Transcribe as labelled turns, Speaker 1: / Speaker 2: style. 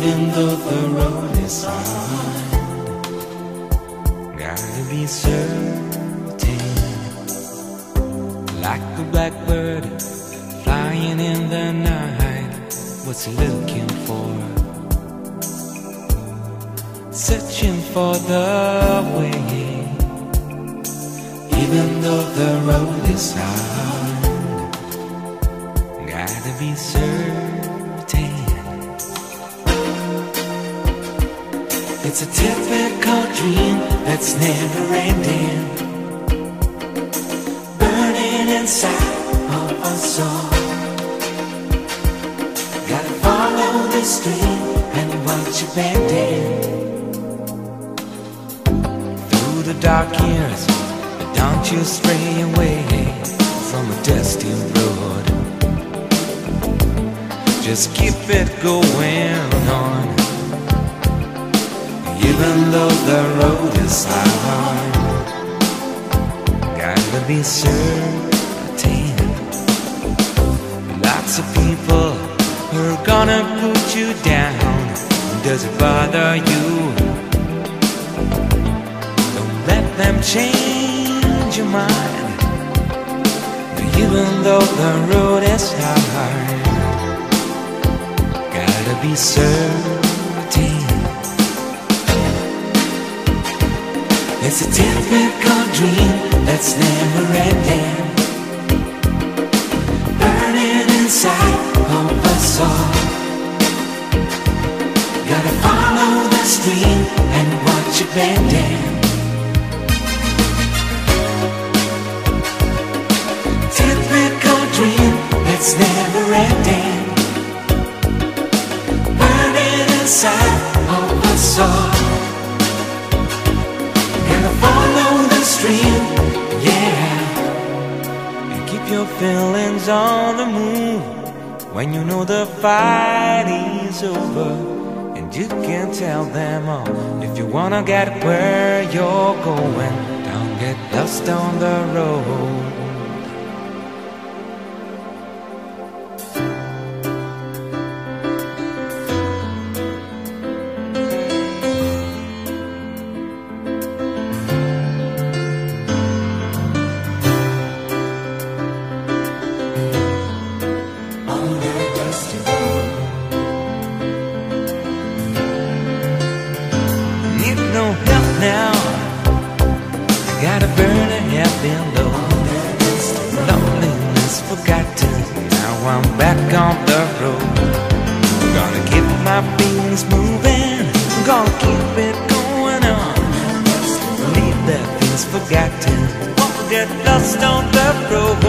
Speaker 1: even though the road is hard. Gotta be certain, like the blackbird flying in the night. What's he looking for? Searching for the way, even though the road is hard. Gotta be certain. It's a typical dream that's never ending, burning inside of us all. Gotta follow the stream and watch it bending through the dark years. Don't you stray away from a dusty road. Just keep it going on, even though the road is hard. Gotta be certain. Lots of people are gonna put you down. Does it bother you? Don't let them change your mind, even though the road is hard. Gotta be certain. It's a typical dream that's never ending, burning inside of us all. Gotta follow the stream and watch it bending. Typical dream that's never ending, burning inside of us all. Follow the stream, yeah. And keep your feelings on the move when you know the fight is over. And you can tell them all, if you wanna get where you're going, don't get lost on the road. No help now, I gotta burn a heavy load. Loneliness forgotten, now I'm back on the road. Gonna keep my feelings moving, gonna keep it going on. Leave the things forgotten, won't get lost on the road.